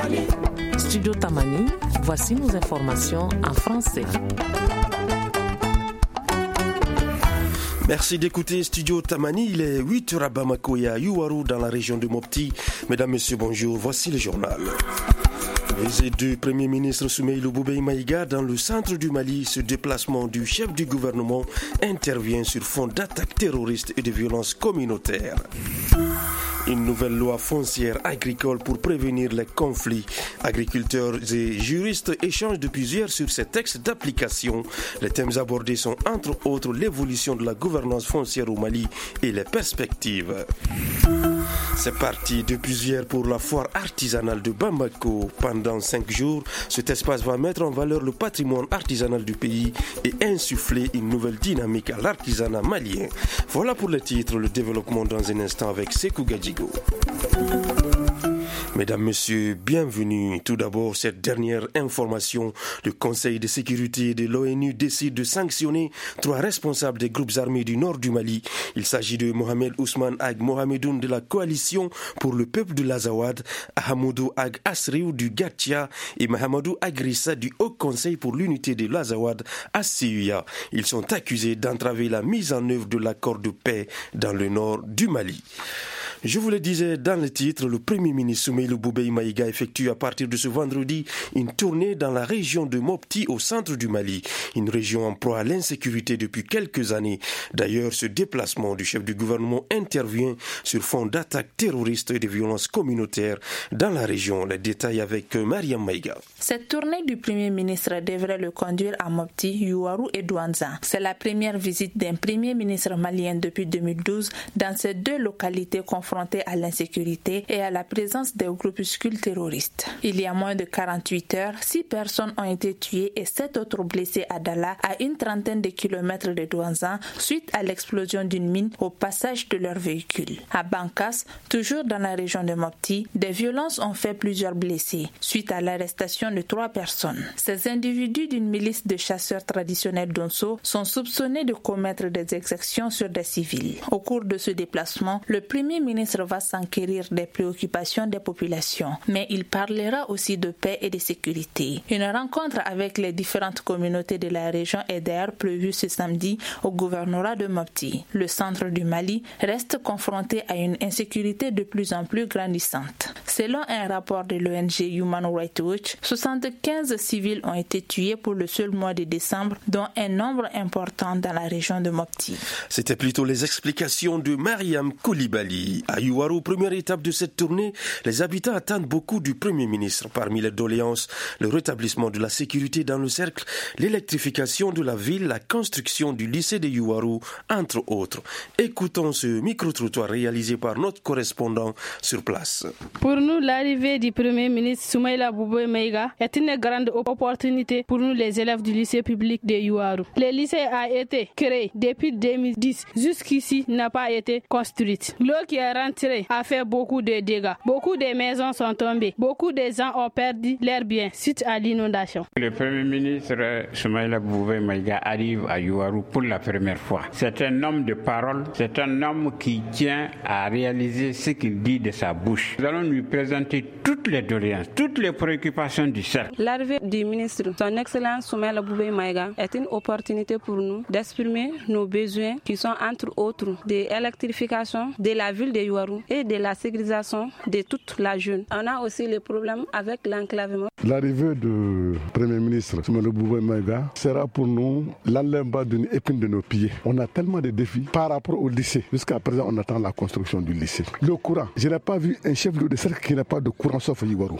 Studio Tamani, voici nos informations en français. Merci d'écouter Studio Tamani, il est 8h à Bamako et à Yuwaru dans la région de Mopti. Mesdames, Messieurs, bonjour, voici le journal. Visite du Premier ministre Soumeïlou Boubèye Maïga dans le centre du Mali, ce déplacement du chef du gouvernement intervient sur fond d'attaques terroristes et de violences communautaires. Une nouvelle loi foncière agricole pour prévenir les conflits. Agriculteurs et juristes échangent depuis hier sur ces textes d'application. Les thèmes abordés sont entre autres l'évolution de la gouvernance foncière au Mali et les perspectives. C'est parti depuis hier pour la foire artisanale de Bamako. Pendant 5 jours, cet espace va mettre en valeur le patrimoine artisanal du pays et insuffler une nouvelle dynamique à l'artisanat malien. Voilà pour les titres, le développement dans un instant avec Sekou Gadjigo. Mesdames, Messieurs, bienvenue. Tout d'abord, cette dernière information. Le Conseil de sécurité de l'ONU décide de sanctionner 3 responsables des groupes armés du nord du Mali. Il s'agit de Mohamed Ousmane Ag Mohamedoun de la coalition pour le peuple de l'Azawad, Ahamoudou Ag Asriou du Gatia et Mahamadou Agrissa du Haut Conseil pour l'unité de l'Azawad à Siouya. Ils sont accusés d'entraver la mise en œuvre de l'accord de paix dans le nord du Mali. Je vous le disais dans le titre, le Premier ministre Soumeïlou Boubèye Maïga effectue à partir de ce vendredi une tournée dans la région de Mopti au centre du Mali, une région en proie à l'insécurité depuis quelques années. D'ailleurs, ce déplacement du chef du gouvernement intervient sur fond d'attaques terroristes et de violences communautaires dans la région. Les détails avec Mariam Maïga. Cette tournée du Premier ministre devrait le conduire à Mopti, Yuwaru et Douanza. C'est la première visite d'un Premier ministre malien depuis 2012 dans ces 2 localités confrontées à l'insécurité et à la présence des groupuscules terroristes. Il y a moins de 48 heures, 6 personnes ont été tuées et 7 autres blessées à Dala, à une trentaine de kilomètres de Douanza, suite à l'explosion d'une mine au passage de leur véhicule. À Bankas, toujours dans la région de Mopti, des violences ont fait plusieurs blessés, suite à l'arrestation de 3 personnes. Ces individus d'une milice de chasseurs traditionnels d'Onso sont soupçonnés de commettre des exactions sur des civils. Au cours de ce déplacement, le Premier ministre va s'enquérir des préoccupations des populations, mais il parlera aussi de paix et de sécurité. Une rencontre avec les différentes communautés de la région est d'ailleurs prévue ce samedi au gouvernorat de Mopti. Le centre du Mali reste confronté à une insécurité de plus en plus grandissante. Selon un rapport de l'ONG Human Rights Watch, 75 civils ont été tués pour le seul mois de décembre, dont un nombre important dans la région de Mopti. C'était plutôt les explications de Mariam Koulibaly. À Yuwaru, première étape de cette tournée, les habitants attendent beaucoup du Premier ministre. Parmi les doléances, le rétablissement de la sécurité dans le cercle, l'électrification de la ville, la construction du lycée de Yuwaru, entre autres. Écoutons ce micro-trottoir réalisé par notre correspondant sur place. Pour nous, l'arrivée du Premier ministre Soumeïlou Boubèye Maïga est une grande opportunité pour nous, les élèves du lycée public de Yuwaru. Le lycée a été créé depuis 2010. Jusqu'ici, n'a pas été construite. L'eau qui est rentrée a fait beaucoup de dégâts. Beaucoup de maisons sont tombées. Beaucoup de gens ont perdu leurs biens suite à l'inondation. Le Premier ministre Soumeïlou Boubèye Maïga arrive à Yuwaru pour la première fois. C'est un homme de parole. C'est un homme qui tient à réaliser ce qu'il dit de sa bouche. Nous allons lui présenter toutes les doléances, toutes les préoccupations du cercle. L'arrivée du ministre, son Excellence Soumeïlou Boubèye Maïga, est une opportunité pour nous d'exprimer nos besoins qui sont entre autres de l'électrification de la ville de Yuwaru et de la sécurisation de toute la jeune. On a aussi le problème avec l'enclavement. L'arrivée du Premier ministre Soumeïlou Boubèye Maïga sera pour nous l'enlèvement d'une épine de nos pieds. On a tellement de défis par rapport au lycée. Jusqu'à présent, on attend la construction du lycée. Le courant, je n'ai pas vu un chef de cercle qui n'a pas de courant sauf Yuwaru.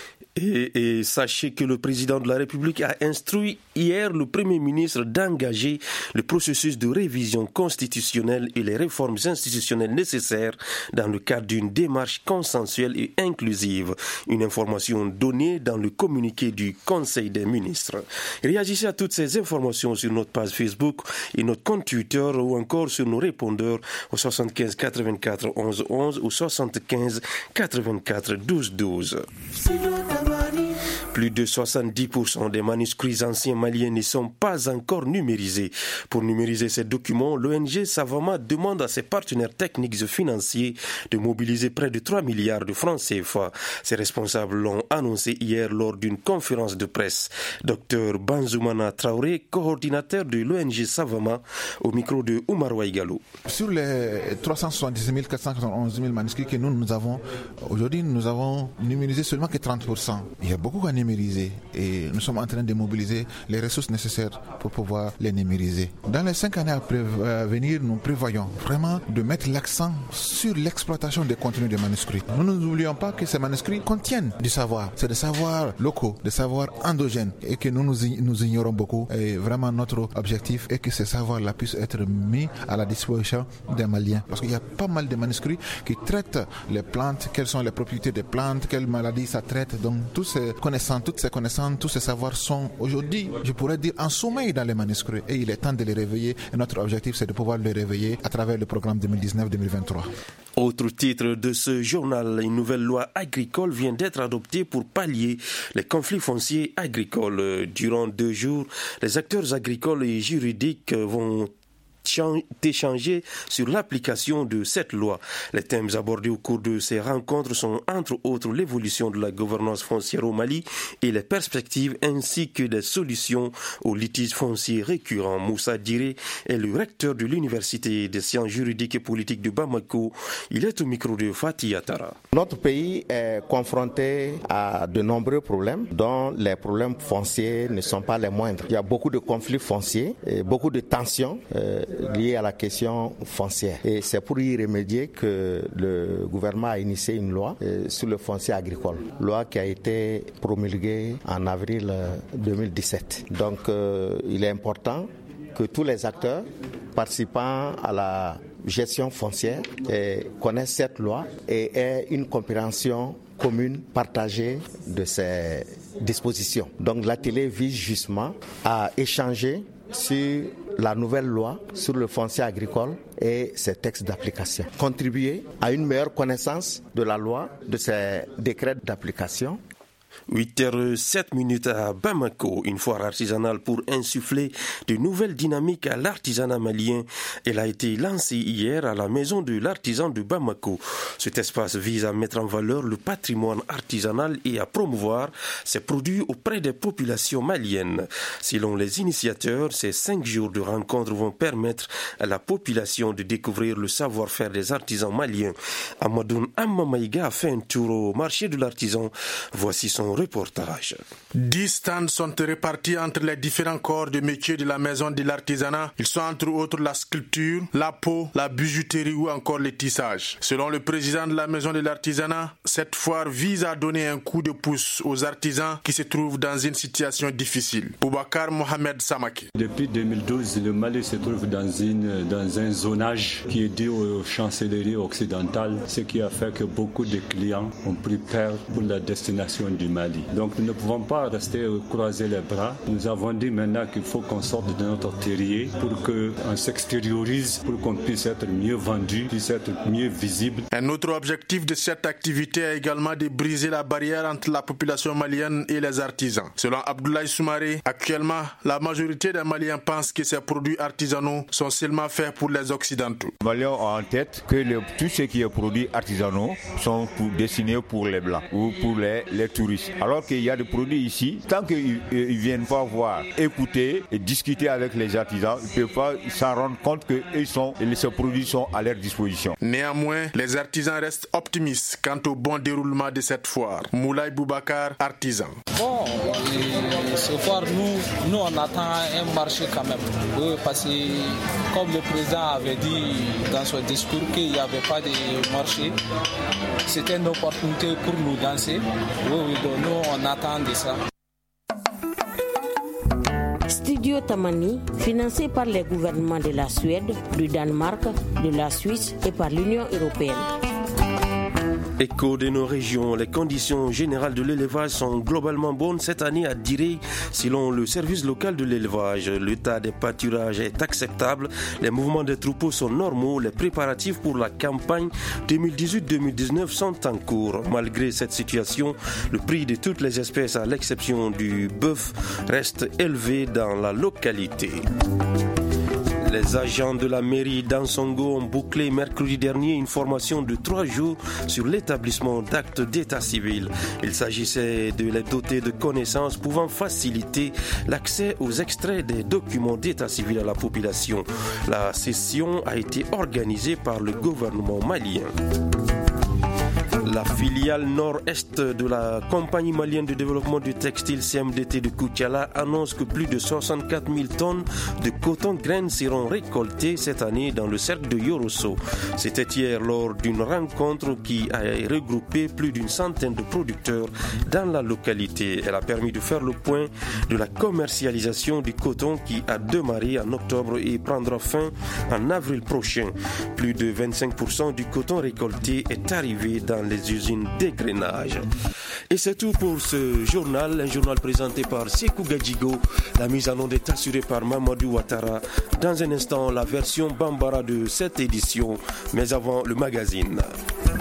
Et sachez que le président de la République a instruit hier le Premier ministre d'engager le processus de révision constitutionnelle et les réformes institutionnelles nécessaires dans le cadre d'une démarche consensuelle et inclusive. Une information donnée dans le communiqué du Conseil des ministres. Réagissez à toutes ces informations sur notre page Facebook et notre compte Twitter ou encore sur nos répondeurs au 75 84 11 11 ou 75 84 12 12. Plus de 70% des manuscrits anciens maliens ne sont pas encore numérisés. Pour numériser ces documents, l'ONG Savama demande à ses partenaires techniques et financiers de mobiliser près de 3 milliards de francs CFA. Ses responsables l'ont annoncé hier lors d'une conférence de presse. Dr Banzoumana Traoré, coordinateur de l'ONG Savama, au micro de Oumar Ouaïgalou. Sur les 370 491 000 manuscrits que nous avons, aujourd'hui nous avons numérisé seulement que 30%. Il y a beaucoup à numériser et nous sommes en train de mobiliser les ressources nécessaires pour pouvoir les numériser. Dans les 5 années à venir, nous prévoyons vraiment de mettre l'accent sur l'exploitation des contenus des manuscrits. Nous n'oublions pas que ces manuscrits contiennent du savoir. C'est des savoirs locaux, des savoirs endogènes et que nous ignorons beaucoup. Et vraiment notre objectif est que ces savoirs-là puissent être mis à la disposition des Maliens. Parce qu'il y a pas mal de manuscrits qui traitent les plantes, quelles sont les propriétés des plantes, quelles maladies ça traite. Donc toutes ces connaissances, tous ces savoirs sont aujourd'hui, je pourrais dire, en sommeil dans les manuscrits. Et il est temps de les réveiller. Et notre objectif, c'est de pouvoir les réveiller à travers le programme 2019-2023. Autre titre de ce journal, une nouvelle loi agricole vient d'être adoptée pour pallier les conflits fonciers agricoles. Durant 2 jours, les acteurs agricoles et juridiques vont échanger sur l'application de cette loi. Les thèmes abordés au cours de ces rencontres sont entre autres l'évolution de la gouvernance foncière au Mali et les perspectives ainsi que des solutions aux litiges fonciers récurrents. Moussa Diré est le recteur de l'Université des sciences juridiques et politiques de Bamako. Il est au micro de Fatih Atara. Notre pays est confronté à de nombreux problèmes dont les problèmes fonciers ne sont pas les moindres. Il y a beaucoup de conflits fonciers et beaucoup de tensions liées à la question foncière. Et c'est pour y remédier que le gouvernement a initié une loi sur le foncier agricole. Loi qui a été promulguée en avril 2017. Donc il est important que tous les acteurs participant à la gestion foncière connaissent cette loi et aient une compréhension commune, partagée de ces dispositions. Donc l'atelier vise justement à échanger sur la nouvelle loi sur le foncier agricole et ses textes d'application. Contribuer à une meilleure connaissance de la loi, de ses décrets d'application. 8h07 à Bamako, une foire artisanale pour insuffler de nouvelles dynamiques à l'artisanat malien. Elle a été lancée hier à la maison de l'artisan de Bamako. Cet espace vise à mettre en valeur le patrimoine artisanal et à promouvoir ses produits auprès des populations maliennes. Selon les initiateurs, ces 5 jours de rencontre vont permettre à la population de découvrir le savoir-faire des artisans maliens. Amadoun Ammamaïga a fait un tour au marché de l'artisan. Voici son reportage. 10 stands sont répartis entre les différents corps de métier de la maison de l'artisanat. Ils sont entre autres la sculpture, la peau, la bijouterie ou encore les tissages. Selon le président de la maison de l'artisanat, cette foire vise à donner un coup de pouce aux artisans qui se trouvent dans une situation difficile. Boubacar Mohamed Samaki. Depuis 2012, le Mali se trouve dans un zonage qui est dû aux chancelleries occidentales, ce qui a fait que beaucoup de clients ont pris peur pour la destination du Mali. Donc nous ne pouvons pas rester croiser les bras. Nous avons dit maintenant qu'il faut qu'on sorte de notre terrier pour qu'on s'extériorise, pour qu'on puisse être mieux vendu, puisse être mieux visible. Un autre objectif de cette activité est également de briser la barrière entre la population malienne et les artisans. Selon Abdoulaye Soumaré, actuellement, la majorité des Maliens pensent que ces produits artisanaux sont seulement faits pour les Occidentaux. Les Maliens ont en tête que tout ce qui est produits artisanaux sont destinés pour les Blancs ou pour les touristes. Alors qu'il y a des produits ici, tant qu'ils ne viennent pas voir, écouter et discuter avec les artisans, ils ne peuvent pas s'en rendre compte que ces produits sont à leur disposition. Néanmoins, les artisans restent optimistes quant au bon déroulement de cette foire. Moulay Boubacar, artisan. Bon, ce foire, nous on attend un marché quand même. Oui, parce que comme le président avait dit dans son discours qu'il n'y avait pas de marché, c'était une opportunité pour nous danser. Oui, donc nous on attend de ça. Studio Tamani, financé par les gouvernements de la Suède, du Danemark, de la Suisse et par l'Union européenne. Écho de nos régions, les conditions générales de l'élevage sont globalement bonnes cette année à Diré. Selon le service local de l'élevage, l'état des pâturages est acceptable, les mouvements des troupeaux sont normaux, les préparatifs pour la campagne 2018-2019 sont en cours. Malgré cette situation, le prix de toutes les espèces à l'exception du bœuf reste élevé dans la localité. Les agents de la mairie d'Ansongo ont bouclé mercredi dernier une formation de 3 jours sur l'établissement d'actes d'état civil. Il s'agissait de les doter de connaissances pouvant faciliter l'accès aux extraits des documents d'état civil à la population. La session a été organisée par le gouvernement malien. La filiale nord-est de la compagnie malienne de développement du textile CMDT de Koutiala annonce que plus de 64 000 tonnes de coton graines seront récoltées cette année dans le cercle de Yorosso. C'était hier lors d'une rencontre qui a regroupé plus d'une centaine de producteurs dans la localité. Elle a permis de faire le point de la commercialisation du coton qui a démarré en octobre et prendra fin en avril prochain. Plus de 25% du coton récolté est arrivé dans les usines d'égrenage. Et c'est tout pour ce journal, un journal présenté par Sekou Gadjigo. La mise en onde est assurée par Mamadou Ouattara. Dans un instant, la version Bambara de cette édition, mais avant le magazine.